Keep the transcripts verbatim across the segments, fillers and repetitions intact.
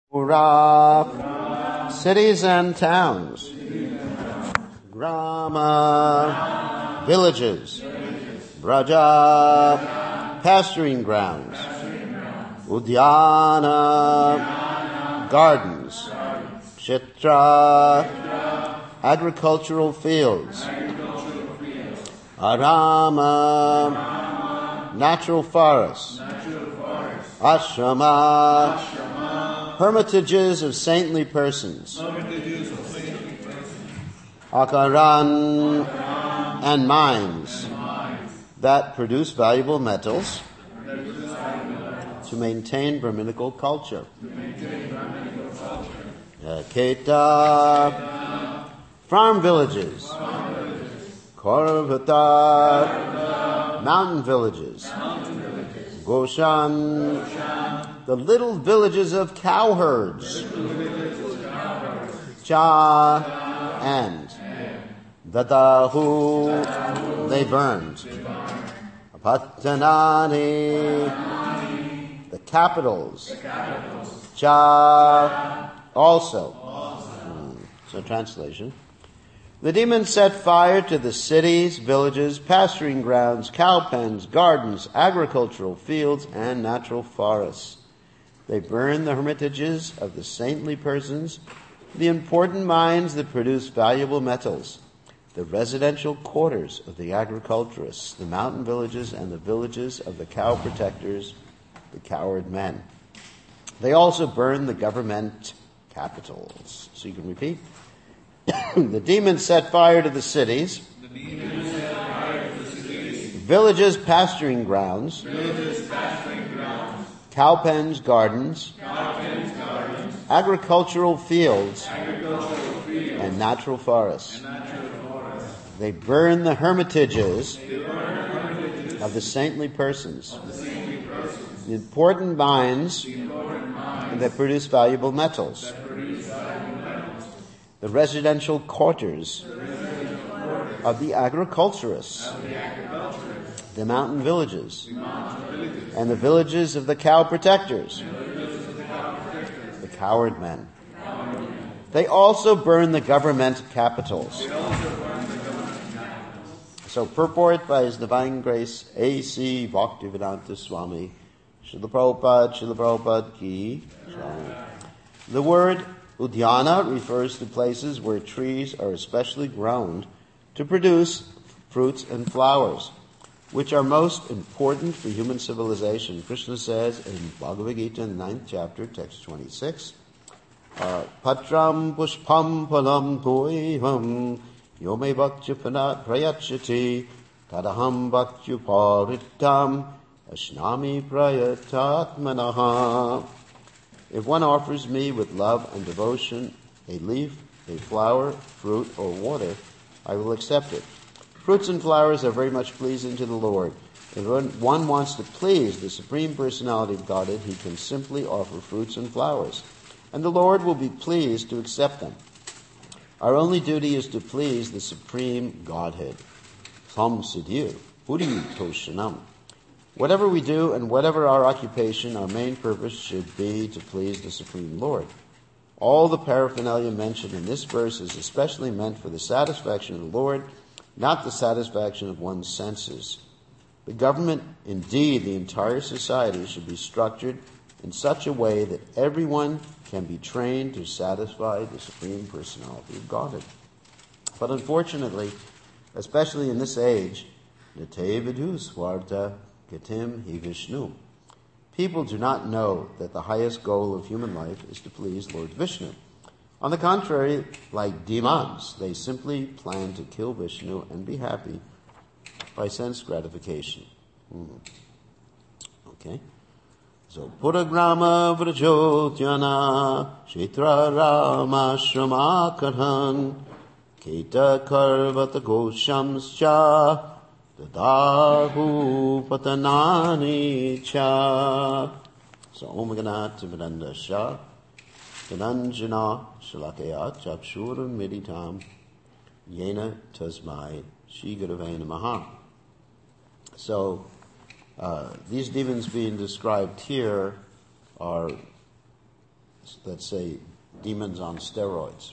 Pura, cities and towns. Grama, villages. Braja, pasturing grounds. Udyana, gardens. Kshetra, agricultural fields. Arama, natural forests. Ashrama, hermitages of saintly persons. Akaran, and mines that produce valuable metals to maintain Brahminical culture. Keta, farm villages. Korvata, mountain villages. Goshan, the little villages of cowherds. Cha, and Dadahu, they burned. Apatanani, the capitals. Cha, also. Hmm. So translation. The demons set fire to the cities, villages, pasturing grounds, cow pens, gardens, agricultural fields, and natural forests. They burned the hermitages of the saintly persons, the important mines that produce valuable metals, the residential quarters of the agriculturists, the mountain villages, and the villages of the cow protectors, the coward men. They also burned the government capitals. So you can repeat. The demons set fire to the cities, the demons set fire to the cities, villages, pasturing grounds, villages, pasturing grounds, cow pens, gardens, cow pens, gardens, agricultural fields, agricultural fields, and natural forests. and natural forests. They burned the hermitages They burned the hermitages of the saintly persons, of the saintly persons, the important mines the important mines that produce valuable metals, that produce valuable metals, the residential quarters of the agriculturists, of the agriculturists, the mountain villages, the mountain villages, and the villages of the cow protectors, and the villages of the cow protectors, the coward men. the coward men. They also burned the government capitals. They also burned the government capitals. So purport by His Divine Grace A C Bhaktivedanta Swami Srila Prabhupada, Srila Prabhupada Ki. The word Udyana refers to places where trees are especially grown to produce fruits and flowers, which are most important for human civilization. Krishna says in Bhagavad Gita, in the ninth chapter, text twenty-six, uh, Patram pushpam palam toiham yome bhaktya prayachati tadaham bhaktya parittam ashnami prayatatmanaha. If one offers me with love and devotion a leaf, a flower, fruit, or water, I will accept it. Fruits and flowers are very much pleasing to the Lord. If one wants to please the Supreme Personality of Godhead, he can simply offer fruits and flowers, and the Lord will be pleased to accept them. Our only duty is to please the Supreme Godhead. Tham Siddhi Puri Toshanam. Whatever we do and whatever our occupation, our main purpose should be to please the Supreme Lord. All the paraphernalia mentioned in this verse is especially meant for the satisfaction of the Lord, not the satisfaction of one's senses. The government, indeed the entire society, should be structured in such a way that everyone can be trained to satisfy the Supreme Personality of Godhead. But unfortunately, especially in this age, Nate Vidhu Swarta Gatim Hi Vishnu. People do not know that the highest goal of human life is to please Lord Vishnu. On the contrary, like demons, they simply plan to kill Vishnu and be happy by sense gratification. Hmm. Okay. So, Puragrama Vrajotyana Kshetra Rama Shrama Karhan Keta Karvata Goshamscha Dadahu Patanani Cha. So Om Ganati Vidanda Shah Dhananjana Shalakaya Chapshuram Meditam Yena Tasmai Shri Gurave Namaha. So uh, these demons being described here are let's say, demons on steroids.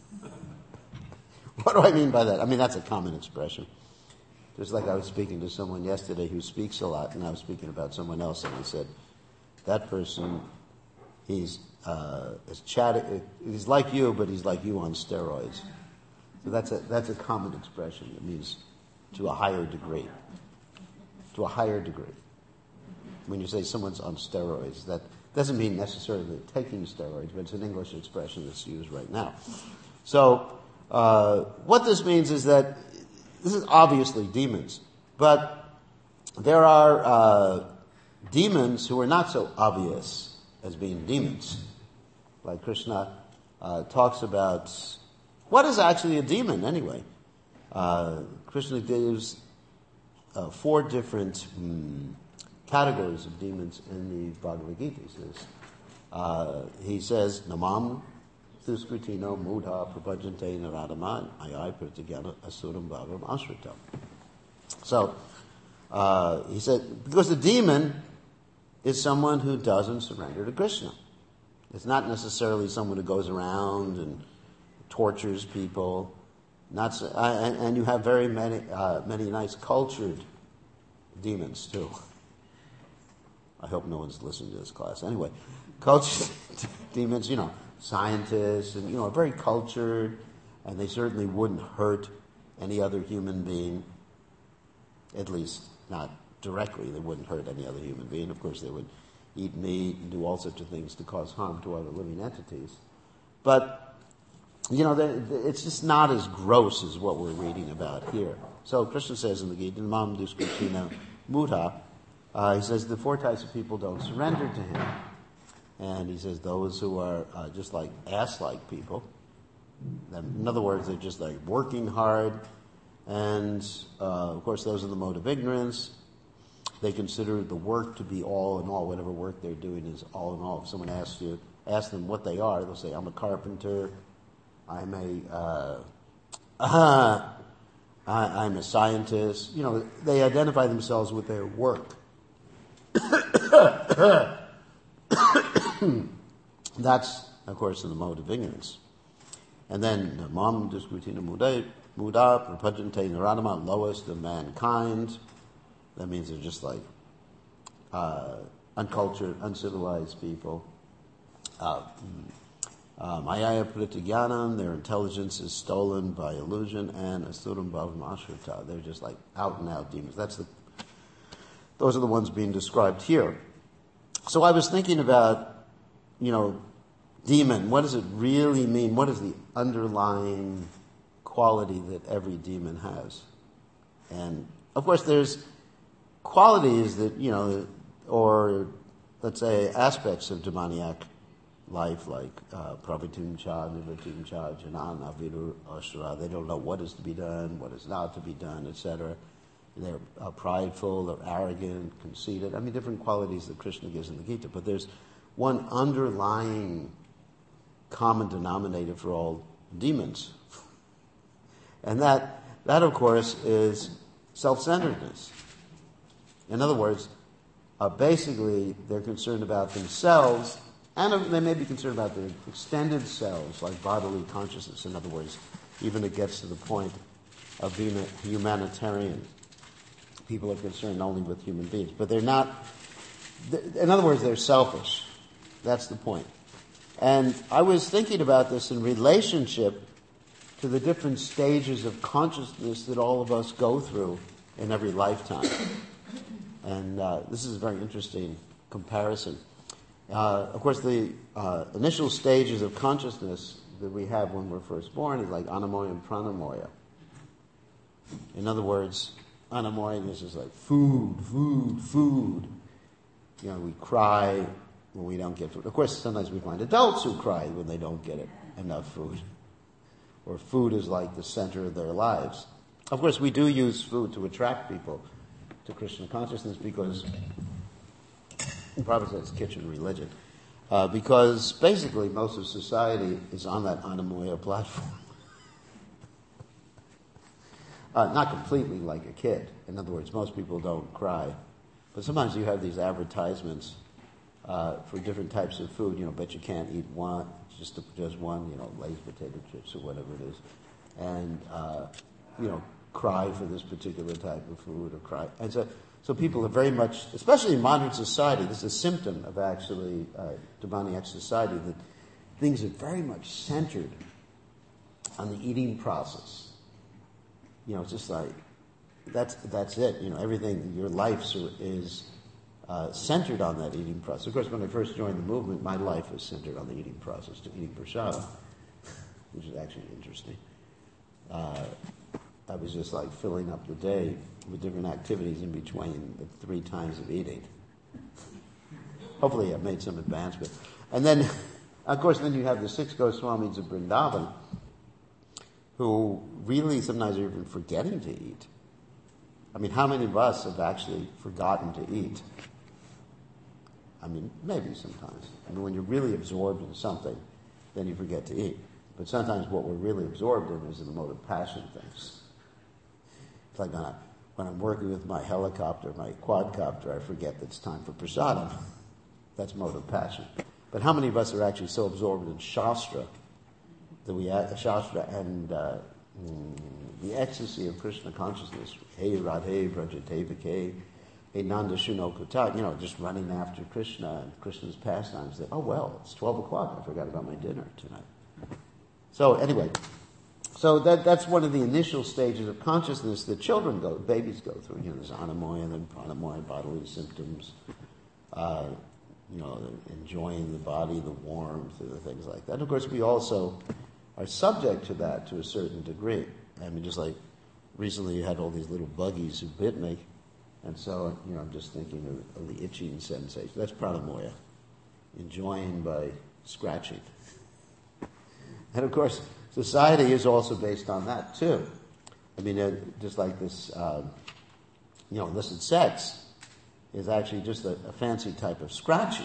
What do I mean by that? I mean, that's a common expression. Just like I was speaking to someone yesterday who speaks a lot, and I was speaking about someone else, and I said, that person, he's uh, is chatting, he's like you, but he's like you on steroids. So that's a that's a common expression. It means to a higher degree. To a higher degree. When you say someone's on steroids, that doesn't mean necessarily they're taking steroids, but it's an English expression that's used right now. So uh, what this means is that this is obviously demons, but there are uh, demons who are not so obvious as being demons. Like Krishna uh, talks about, what is actually a demon anyway? Uh, Krishna gives uh, four different um, categories of demons in the Bhagavad Gita. He says, uh, he says Namam Thuskritino Mudha Prabhajante Naradaman Ayai Pratyagana Asuram Bhagavam Ashritam. So, uh, he said, because the demon is someone who doesn't surrender to Krishna. It's not necessarily someone who goes around and tortures people. Not so, uh, and, and you have very many, uh, many nice cultured demons too. I hope no one's listening to this class. Anyway, cultured demons, you know, scientists, and you know, are very cultured, and they certainly wouldn't hurt any other human being. At least not directly. They wouldn't hurt any other human being. Of course, they would eat meat and do all sorts of things to cause harm to other living entities. But you know, it's just not as gross as what we're reading about here. So Krishna says in the Gita, Mam Duskuchina Mudha, uh, he says the four types of people don't surrender to him. And he says those who are uh, just like ass-like people. In other words, they're just like working hard. And uh, of course, those are the mode of ignorance. They consider the work to be all in all. Whatever work they're doing is all in all. If someone asks you, ask them what they are, they'll say, I'm a carpenter. I'm a, uh, uh, I, I'm a scientist. You know, they identify themselves with their work. That's, of course, in the mode of ignorance. And then, Mam Duskutina Muda, Muda, Prapajante Naradama, lowest of mankind. That means they're just like uh, uncultured, uncivilized people. Uh, Mayaya Pritagyanam, their intelligence is stolen by illusion, and Asuram Bhavam Ashrita, they're just like out and out demons. That's the, those are the ones being described here. So I was thinking about, you know, demon, what does it really mean? What is the underlying quality that every demon has? And of course there's qualities that, you know, or let's say aspects of demoniac life, like uh, Pravitim Cha, Nivatim Cha, Janana, Viru, Ashra. They don't know what is to be done, what is not to be done, et cetera. They're uh, prideful, they're arrogant, conceited. I mean, different qualities that Krishna gives in the Gita. But there's one underlying common denominator for all demons. And that, that of course, is self-centeredness. In other words, uh, basically, they're concerned about themselves, and they may be concerned about their extended selves, like bodily consciousness. In other words, even it gets to the point of being a humanitarian. People are concerned only with human beings. But they're not, in other words, they're selfish. That's the point. And I was thinking about this in relationship to the different stages of consciousness that all of us go through in every lifetime. And uh, this is a very interesting comparison. Uh, of course, the uh, initial stages of consciousness that we have when we're first born is like anamoya and pranamoya. In other words, anamoya is just like food, food, food. You know, we cry when we don't get food. Of course, sometimes we find adults who cry when they don't get it, enough food. Or food is like the center of their lives. Of course, we do use food to attract people to Krishna consciousness because the Prabhupada says kitchen religion. Uh, because basically most of society is on that anamoya platform. uh, not completely like a kid. In other words, most people don't cry. But sometimes you have these advertisements. Uh, uh, for different types of food, you know, but you can't eat one, just just one, you know, Lay's potato chips or whatever it is, and uh, you know, cry for this particular type of food or cry, and so so people are very much, especially in modern society, this is a symptom of actually uh, demoniac society, that things are very much centered on the eating process. You know, it's just like that's that's it. You know, everything, your life is uh, centered on that eating process. Of course, when I first joined the movement, my life was centered on the eating process, to eating prasada, which is actually interesting. Uh, I was just like filling up the day with different activities in between the three times of eating. Hopefully, I've made some advancement. And then, of course, then you have the six Goswamis of Vrindavan, who really sometimes are even forgetting to eat. I mean, how many of us have actually forgotten to eat? I mean, maybe sometimes. I mean, when you're really absorbed in something, then you forget to eat. But sometimes what we're really absorbed in is in the mode of passion things. It's like when, I, when I'm working with my helicopter, my quadcopter, I forget that it's time for prasadam. That's mode of passion. But how many of us are actually so absorbed in Shastra, that we add Shastra and uh, mm, the ecstasy of Krishna consciousness, Hey Radhe Vrajatevake, Hey Nanda Shuno Kota, you know, just running after Krishna and Krishna's pastimes, that, oh well, it's twelve o'clock, I forgot about my dinner tonight. So anyway, so that that's one of the initial stages of consciousness that children go, babies go through. You know, there's anamoya, then pranamoya, bodily symptoms, uh, you know, enjoying the body, the warmth, and the things like that. And of course, we also are subject to that to a certain degree. I mean, just like recently you had all these little buggies who bit me, and so, you know, I'm just thinking of, of the itching sensation. That's pranamoya, enjoying by scratching. And of course, society is also based on that too. I mean, uh, just like this, uh, you know, illicit sex is actually just a, a fancy type of scratching.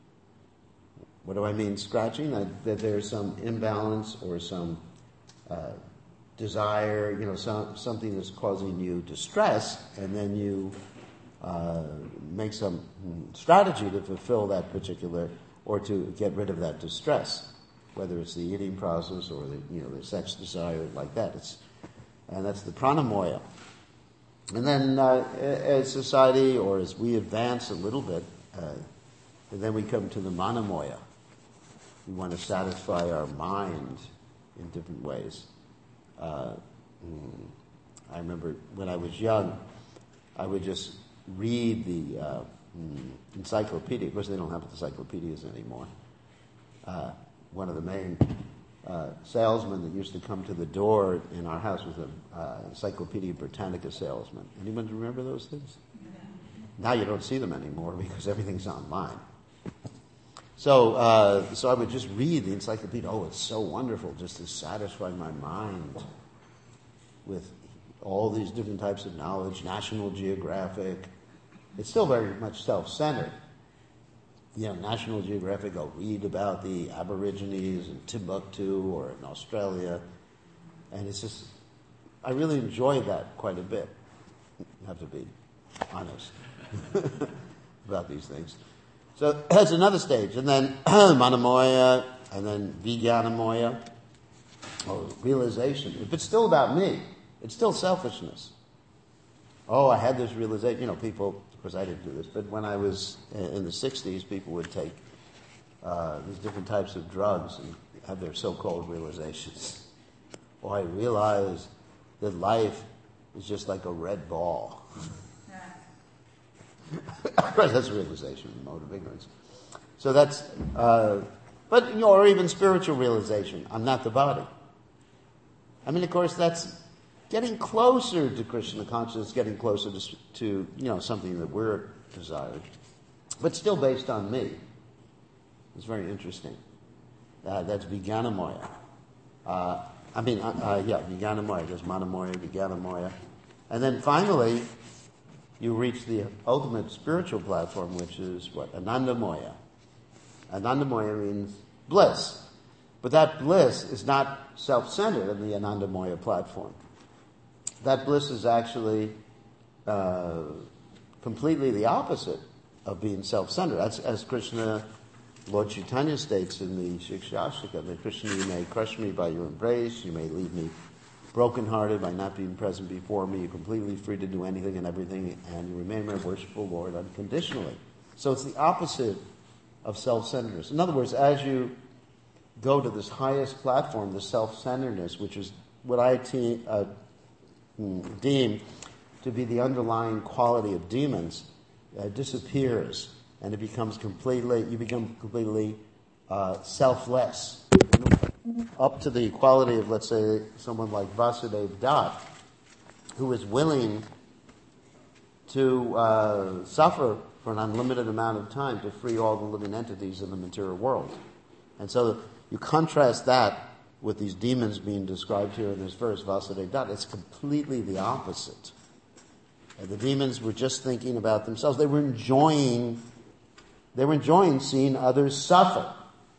What do I mean scratching? That, that there's some imbalance or some uh, desire, you know, some, something that's causing you distress, and then you uh, make some strategy to fulfill that particular, or to get rid of that distress, whether it's the eating process or the, you know, the sex desire like that. It's, and that's the pranamoya. And then uh, as society, or as we advance a little bit, uh, and then we come to the manamoya. We want to satisfy our mind in different ways. Uh, I remember when I was young, I would just read the uh, encyclopedia. Of course, they don't have encyclopedias anymore. Uh, one of the main uh, salesmen that used to come to the door in our house was an uh, Encyclopedia Britannica salesman. Anyone remember those things? Now you don't see them anymore because everything's online. So, uh, so I would just read the encyclopedia. Oh, it's so wonderful just to satisfy my mind with all these different types of knowledge, National Geographic. It's still very much self-centered. You know, National Geographic, I'll read about the Aborigines in Timbuktu or in Australia. And it's just, I really enjoy that quite a bit. You have to be honest about these things. So that's another stage. And then manamoya, and then vijnanamoya, or realization. If it's still about me, it's still selfishness. Oh, I had this realization. You know, people, of course I didn't do this, but when I was in the sixties, people would take uh, these different types of drugs and have their so-called realizations. Oh, I realized that life is just like a red ball. Of course, that's a realization, the mode of ignorance. So that's, uh, but, you know, or even spiritual realization. I'm not the body. I mean, of course, that's getting closer to Krishna consciousness, getting closer to, to you know, something that we're desired, but still based on me. It's very interesting. Uh, that's vijnanamoya. Uh, I mean, uh, uh, yeah, vijnanamoya. There's manamoya, vijnanamoya. And then finally, you reach the ultimate spiritual platform, which is what? Anandamoya. Anandamoya means bliss. But that bliss is not self-centered in the Anandamoya platform. That bliss is actually uh, completely the opposite of being self-centered. That's, as Krishna, Lord Chaitanya states in the Shikshashika, that Krishna, you may crush me by your embrace, you may leave me brokenhearted by not being present before me, you're completely free to do anything and everything, and you remain my worshipful Lord unconditionally. So it's the opposite of self-centeredness. In other words, as you go to this highest platform, the self-centeredness, which is what I te- uh, deem to be the underlying quality of demons, uh, disappears, and it becomes completely, you become completely uh, selfless, up to the quality of, let's say, someone like Vasudeva Dutt, who is willing to uh, suffer for an unlimited amount of time to free all the living entities in the material world. And so you contrast that with these demons being described here in this verse, Vasudeva Dutt. It's completely the opposite. And the demons were just thinking about themselves. They were enjoying, they were enjoying seeing others suffer.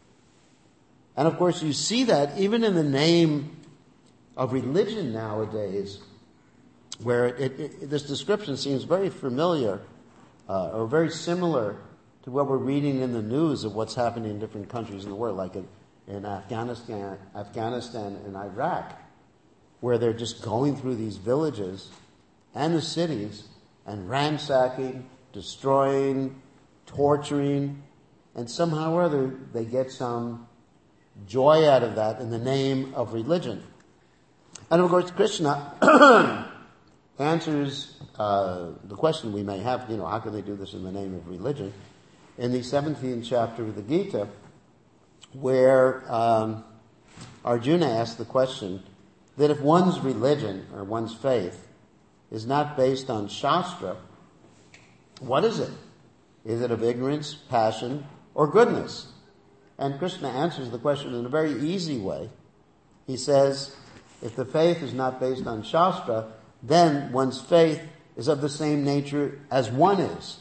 And of course, you see that even in the name of religion nowadays, where it, it, this description seems very familiar uh, or very similar to what we're reading in the news of what's happening in different countries in the world, like in, in Afghanistan, Afghanistan and Iraq, where they're just going through these villages and the cities and ransacking, destroying, torturing, and somehow or other they get some joy out of that in the name of religion. And of course, Krishna answers uh, the question we may have, you know, how can they do this in the name of religion? In the seventeenth chapter of the Gita, where um, Arjuna asks the question that if one's religion or one's faith is not based on Shastra, what is it? Is it of ignorance, passion, or goodness? And Krishna answers the question in a very easy way. He says, if the faith is not based on Shastra, then one's faith is of the same nature as one is.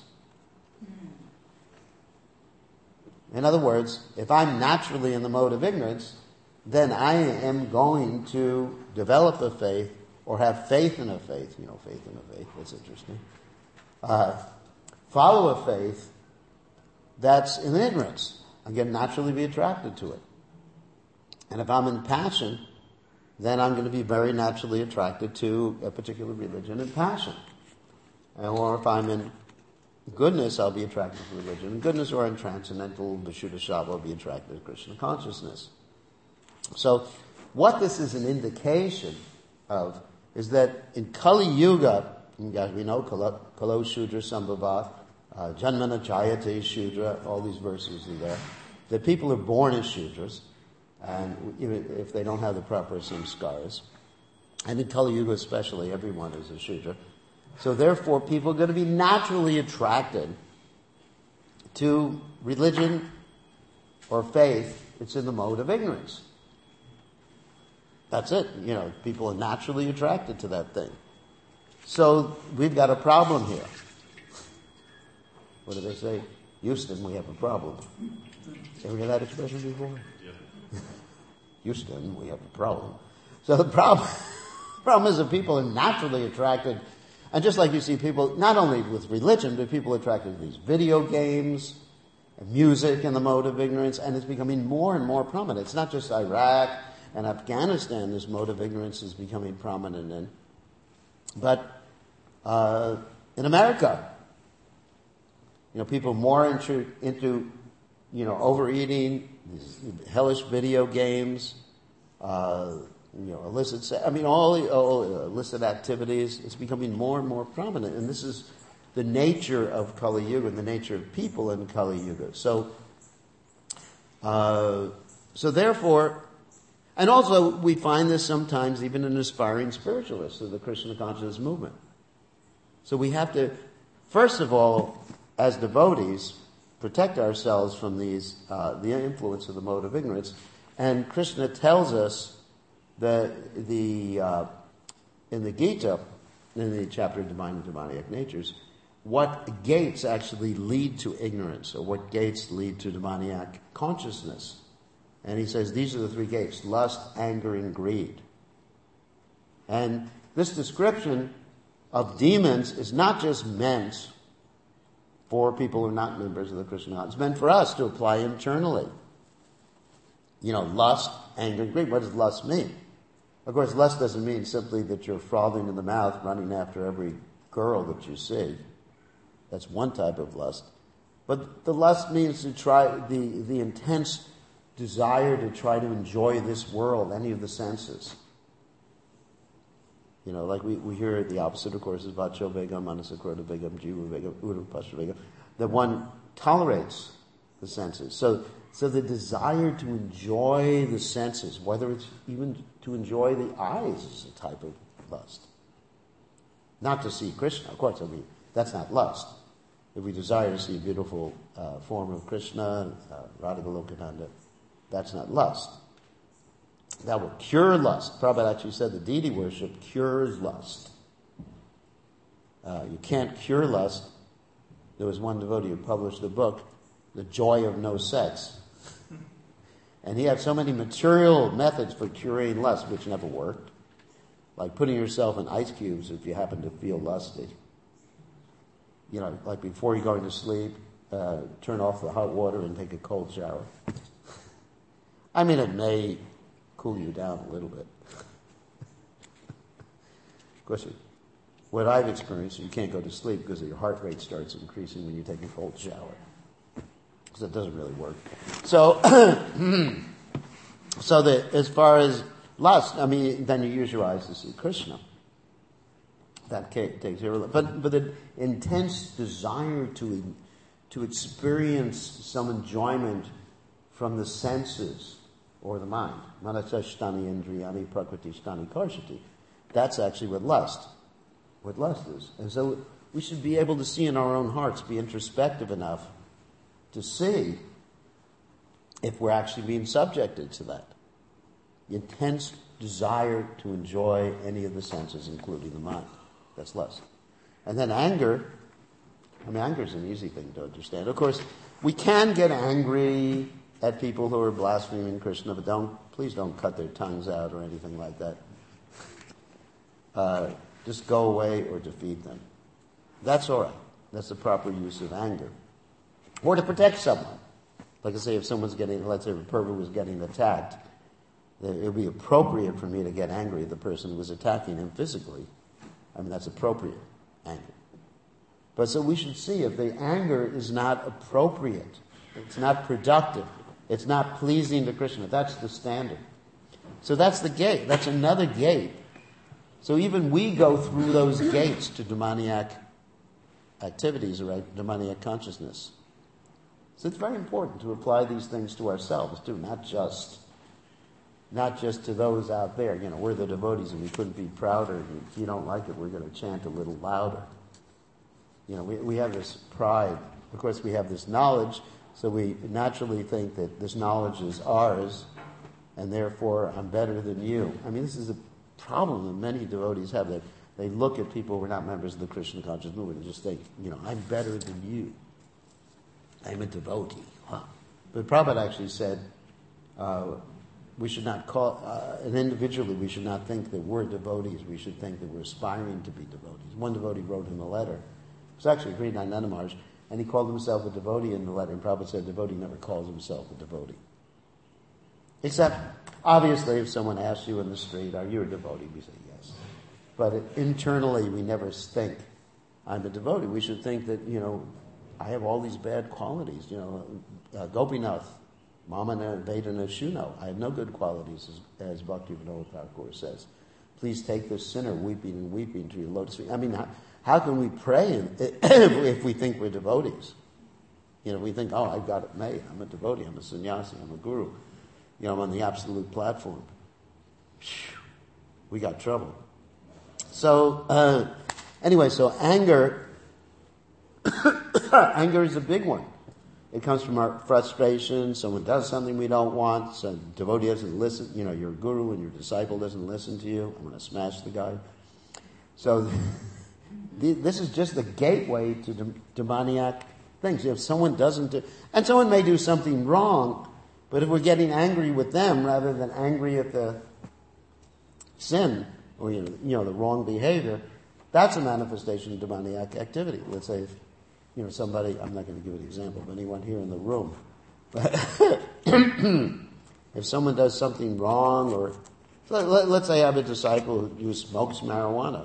In other words, if I'm naturally in the mode of ignorance, then I am going to develop a faith or have faith in a faith. You know, faith in a faith, that's interesting. Uh, follow a faith that's in ignorance. Again, naturally be attracted to it. And if I'm in passion, then I'm going to be very naturally attracted to a particular religion and passion. Or if I'm in goodness, I'll be attracted to religion and goodness, or in transcendental Vishuddha I'll be attracted to Krishna consciousness. So what this is an indication of is that in Kali Yuga, as we know, Kalo, Kalo Shudra Sambhava, uh, Janmana Jayate Shudra, all these verses are there, that people are born as Shudras, and even if they don't have the proper samskaras. And in Kali Yuga especially, everyone is a Shudra. So therefore, people are going to be naturally attracted to religion or faith. It's in the mode of ignorance. That's it. You know, people are naturally attracted to that thing. So we've got a problem here. What do they say? Houston, we have a problem. Ever heard that expression before? Yeah. Houston, we have a problem. So the problem, problem is that people are naturally attracted, and just like you see people, not only with religion, but people are attracted to these video games, and music in the mode of ignorance, and it's becoming more and more prominent. It's not just Iraq and Afghanistan this mode of ignorance is becoming prominent in, but uh, in America, you know, people more into, into you know, overeating, these hellish video games, uh, you know, illicit, se- I mean, all, all illicit activities. It's becoming more and more prominent, and this is the nature of Kali Yuga and the nature of people in Kali Yuga. So, uh, so therefore, and also we find this sometimes even in aspiring spiritualists of the Krishna consciousness movement. So we have to, first of all, as devotees, protect ourselves from these, uh, the influence of the mode of ignorance. And Krishna tells us that the, uh, in the Gita, in the chapter of Divine and Demoniac Natures, what gates actually lead to ignorance, or what gates lead to demoniac consciousness. And he says these are the three gates: lust, anger, and greed. And this description of demons is not just meant for people who are not members of the Krishna consciousness. It's meant for us to apply internally. You know, lust, anger, and greed. What does lust mean? Of course, lust doesn't mean simply that you're frothing in the mouth, running after every girl that you see. That's one type of lust. But the lust means to try, the, the intense desire to try to enjoy this world, any of the senses. You know, like we, we hear the opposite, of course, is Vacho Begam, Manasakrota Begam, Jiva Begam, Udu Pashta Begam, that one tolerates the senses. So, so the desire to enjoy the senses, whether it's even to enjoy the eyes, is a type of lust. Not to see Krishna, of course, I mean, that's not lust. If we desire to see a beautiful uh, form of Krishna, uh, Radha Golokananda, that's not lust. That will cure lust. Prabhupada actually said that deity worship cures lust. Uh, you can't cure lust. There was one devotee who published a book, The Joy of No Sex. And he had so many material methods for curing lust, which never worked. Like putting yourself in ice cubes if you happen to feel lusty. You know, like before you're going to sleep, uh, turn off the hot water and take a cold shower. I mean, it may cool you down a little bit. Of course, what I've experienced, you can't go to sleep because your heart rate starts increasing when you take a cold shower. So it doesn't really work. So, so that as far as lust, I mean, then you use your eyes to see Krishna. That takes care of it. But, but the intense desire to, to experience some enjoyment from the senses or the mind. Manasashtani indriyani prakritishtani karshati. That's actually what lust, what lust is. And so we should be able to see in our own hearts, be introspective enough to see if we're actually being subjected to that. The intense desire to enjoy any of the senses, including the mind. That's lust. And then anger, I mean, anger is an easy thing to understand. Of course, we can get angry at people who are blaspheming Krishna, but don't, please don't cut their tongues out or anything like that. Uh, just go away or defeat them. That's all right. That's the proper use of anger. Or to protect someone. Like I say, if someone's getting, let's say if a pervert was getting attacked, it would be appropriate for me to get angry at the person who was attacking him physically. I mean, that's appropriate anger. But so we should see if the anger is not appropriate, it's not productive, it's not pleasing to Krishna. That's the standard. So that's the gate. That's another gate. So even we go through those gates to demoniac activities or demoniac consciousness. So it's very important to apply these things to ourselves too, not just not just to those out there. You know, we're the devotees and we couldn't be prouder. If you don't like it, we're going to chant a little louder. You know, we, we have this pride. Of course, we have this knowledge, so we naturally think that this knowledge is ours, and therefore I'm better than you. I mean, this is a problem that many devotees have, that they look at people who are not members of the Krishna conscious movement and just think, you know, I'm better than you. I'm a devotee. Huh. But Prabhupada actually said, uh, we should not call, uh, and individually we should not think that we're devotees. We should think that we're aspiring to be devotees. One devotee wrote him a letter. It was actually Srinivasa Maharaj, and he called himself a devotee in the letter. And Prabhupada said, a devotee never calls himself a devotee. Except, obviously, if someone asks you in the street, are you a devotee? We say yes. But it, internally, we never think, I'm a devotee. We should think that, you know, I have all these bad qualities. You know, uh, Gopinath, Mamana Vedana Shuno. I have no good qualities, as, as Bhaktivinoda Thakur says. Please take this sinner weeping and weeping to your lotus feet. I mean, how, how can we pray if we think we're devotees? You know, we think, oh, I've got it made. I'm a devotee. I'm a sannyasi. I'm a guru. You know, I'm on the absolute platform. We got trouble. So, uh, anyway, so anger, anger is a big one. It comes from our frustration. Someone does something we don't want. Some devotee doesn't listen. You know, your guru and your disciple doesn't listen to you. I'm going to smash the guy. So the, this is just the gateway to de- demoniac things. If someone doesn't do, and someone may do something wrong, but if we're getting angry with them rather than angry at the sin or you know, you know the wrong behavior, that's a manifestation of demoniac activity. Let's say if you know, somebody, I'm not going to give an example of anyone here in the room, but if someone does something wrong, or let, let, let's say I have a disciple who, who smokes marijuana.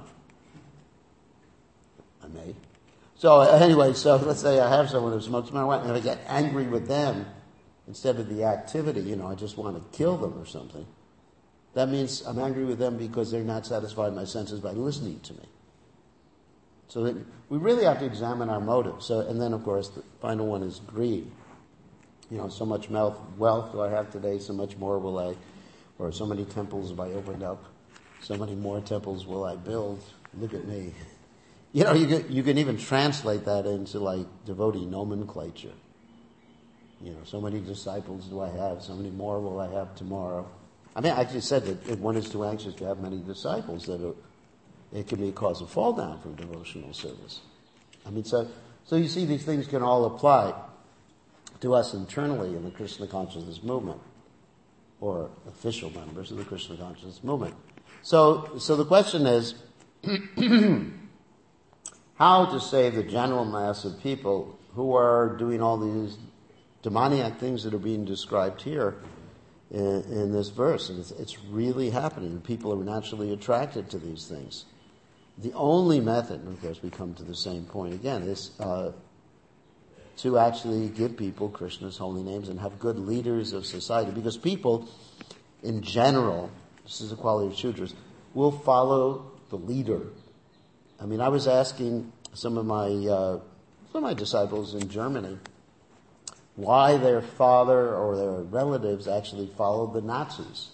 I may. So anyway, so let's say I have someone who smokes marijuana, and I get angry with them instead of the activity, you know, I just want to kill them or something. That means I'm angry with them because they're not satisfying my senses by listening to me. So that we really have to examine our motives. So, and then, of course, the final one is greed. You know, so much wealth, wealth do I have today, so much more will I, or so many temples have I opened up, so many more temples will I build. Look at me. You know, you can, you can even translate that into like devotee nomenclature. You know, so many disciples do I have, so many more will I have tomorrow. I mean, I actually said that if one is too anxious to have many disciples, that it, it can be a cause of fall down from devotional service. I mean, so so you see, these things can all apply to us internally in the Krishna consciousness movement, or official members of the Krishna consciousness movement. So, so the question is, how to save the general mass of people who are doing all these demoniac things that are being described here in, in this verse. And it's, it's really happening. People are naturally attracted to these things. The only method, and of course we come to the same point again, is uh, to actually give people Krishna's holy names and have good leaders of society. Because people, in general, this is a quality of Shudras, will follow the leader. I mean, I was asking some of my uh, some of my disciples in Germany why their father or their relatives actually followed the Nazis.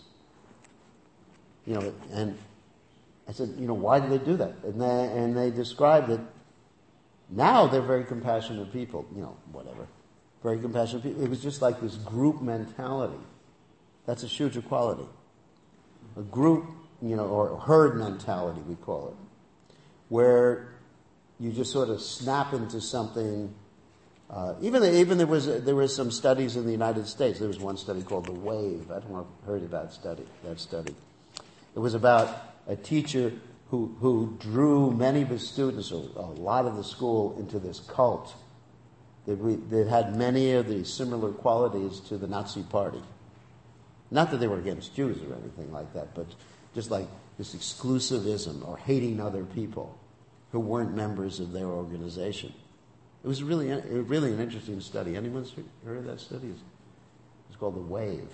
You know, and I said, you know, why do they do that? And they, and they described it. Now they're very compassionate people, you know, whatever. Very compassionate people. It was just like this group mentality. That's a Shudra quality. A group, you know, or herd mentality, we call it, where you just sort of snap into something. Uh, even even there was there was some studies in the United States. There was one study called the Wave. I don't know if you've heard about study that study. It was about a teacher who who drew many of his students, or a lot of the school, into this cult that we that had many of the similar qualities to the Nazi Party. Not that they were against Jews or anything like that, but just like this exclusivism or hating other people who weren't members of their organization. It was really, really an interesting study. Anyone heard of that study? It's called The Wave.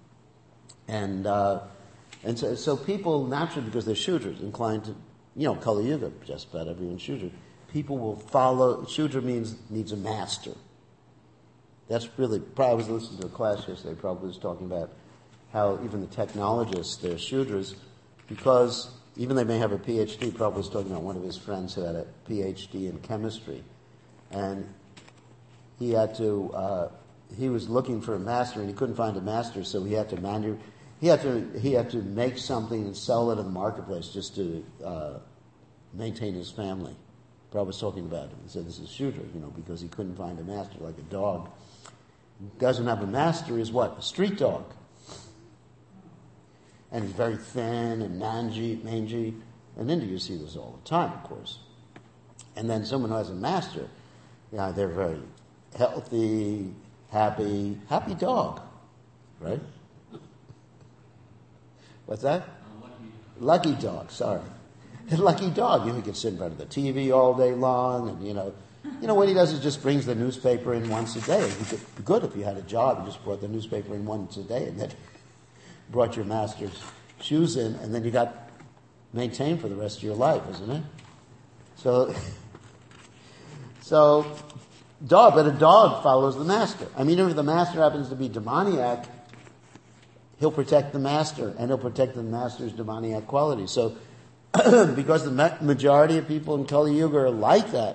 And uh, and so, so people naturally, because they're Shudras, inclined to, you know, Kali Yuga, just about everyone's Shudra. People will follow. Shudra means needs a master. That's really. I was listening to a class yesterday. Probably was talking about how even the technologists, they're Shudras, because even they may have a P H D. Prabhupada was talking about one of his friends who had a P H D in chemistry. And he had to, uh, he was looking for a master and he couldn't find a master, so he had to manu- he had to, he had to make something and sell it in the marketplace just to, uh, maintain his family. Prabhupada was talking about it. He said, this is Shudra, you know, because he couldn't find a master, like a dog. Doesn't have a master is what? A street dog. And he's very thin and mangy, mangy. In India you see this all the time, of course. And then someone who has a master, yeah, they're very healthy, happy, happy dog, right? What's that? Lucky. Lucky dog, sorry. Lucky dog. You know, he can sit in front of the T V all day long, and you know, you know what he does is just brings the newspaper in once a day. It would be good if you had a job and just brought the newspaper in once a day, and then brought your master's shoes in, and then you got maintained for the rest of your life, isn't it? So. So, dog, but a dog follows the master. I mean, if the master happens to be demoniac, he'll protect the master, and he'll protect the master's demoniac quality. So, because the majority of people in Kali Yuga are like that,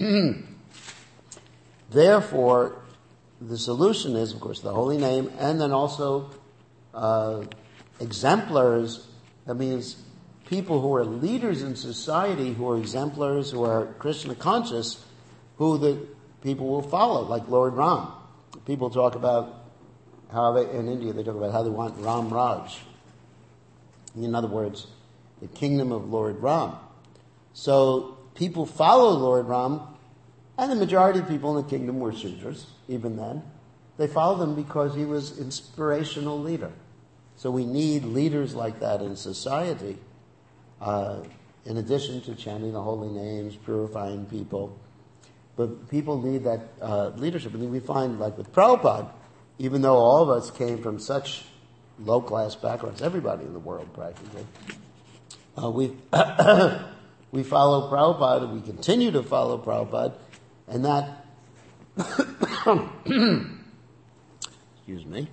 therefore, the solution is, of course, the holy name, and then also uh, exemplars. That means people who are leaders in society, who are exemplars, who are Krishna conscious, who the people will follow, like Lord Ram. People talk about how they, in India, they talk about how they want Ram Raj. In other words, the kingdom of Lord Ram. So people follow Lord Ram And the majority of people in the kingdom were Sudras, even then. They followed him because he was an inspirational leader. So we need leaders like that in society, uh, in addition to chanting the holy names, purifying people. But people need that uh, leadership. And we find, like with Prabhupada, even though all of us came from such low-class backgrounds, everybody in the world practically, uh, we we follow Prabhupada, and we continue to follow Prabhupada, and that, excuse me,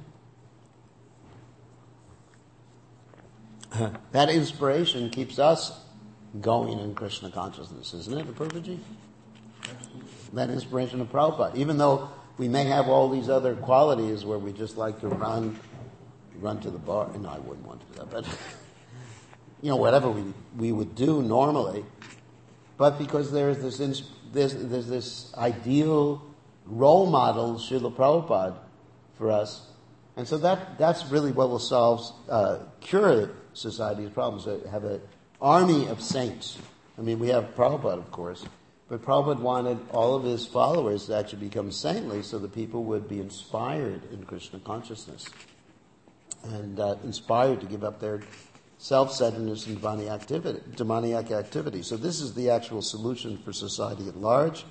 that inspiration keeps us going in Krishna consciousness, isn't it, Prabhuji? That inspiration of Prabhupada. Even though we may have all these other qualities where we just like to run, run to the bar. No, I wouldn't want to do that, but you know, whatever we we would do normally. But because there's this there's, there's this ideal role model, Srila Prabhupada, for us, and so that that's really what will solve uh, cure society's problems. Have an army of saints. I mean, we have Prabhupada, of course. But Prabhupada wanted all of his followers to actually become saintly so that people would be inspired in Krishna consciousness and uh, inspired to give up their self-centeredness and demonic activity, demoniac activity. So this is the actual solution for society at large.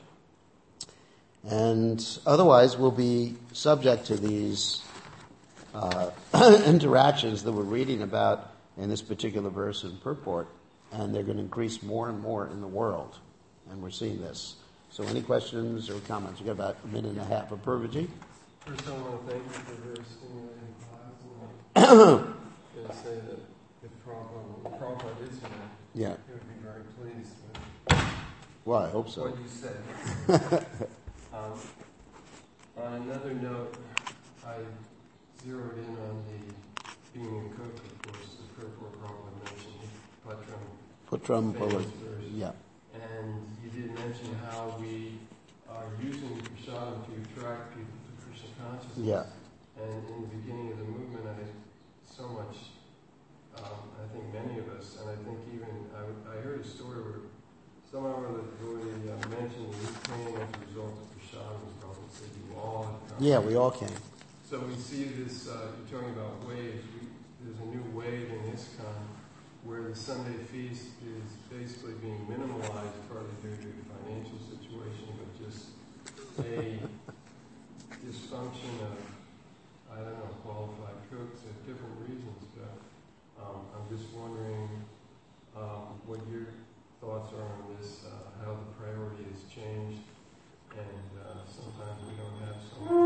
And otherwise we'll be subject to these uh, interactions that we're reading about in this particular verse and purport, and they're going to increase more and more in the world. And we're seeing this. So any questions or comments? We've got about a minute and a half of Purvaji. First, I want to thank you for a very stimulating class. I'm going to say that if Prabhupada, Prabhupada is here, yeah. he would be very pleased with well, I hope so. what you said. um, on another note, I zeroed in on the being a cook, of course, the purport Prabhupada mentioned, Putram. Putram Pula. Yeah. And you did mention how we are using prasadam to attract people to Krishna consciousness. Yeah. And in the beginning of the movement, I so much, um, I think many of us, and I think even, I, I heard a story where someone or the devotee uh, mentioned that he came as a result of prasadam, as Prabhupada said, you all have come. Yeah, we all came. So we see this, uh, you're talking about waves, we, there's a new wave in ISKCON, where the Sunday feast is basically being minimalized, partly due to the financial situation, but just a dysfunction of, I don't know, qualified cooks at different reasons. But um, I'm just wondering um, what your thoughts are on this, uh, how the priority has changed, and uh, sometimes we don't have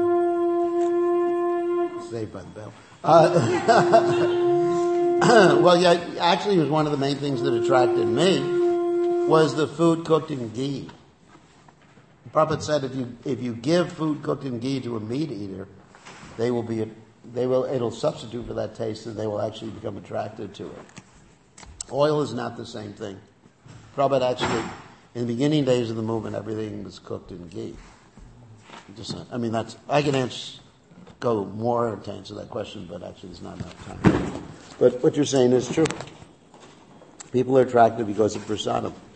so Saved by the bell. Uh, well, yeah, actually, it was one of the main things that attracted me was the food cooked in ghee. The Prophet said, if you if you give food cooked in ghee to a meat eater, they will be they will it'll substitute for that taste, and they will actually become attracted to it. Oil is not the same thing. Prabhupada actually, in the beginning days of the movement, everything was cooked in ghee. Just, I mean, that's I can answer. Go more to answer that question, but actually there's not enough time. But what you're saying is true. People are attracted because of prasadam.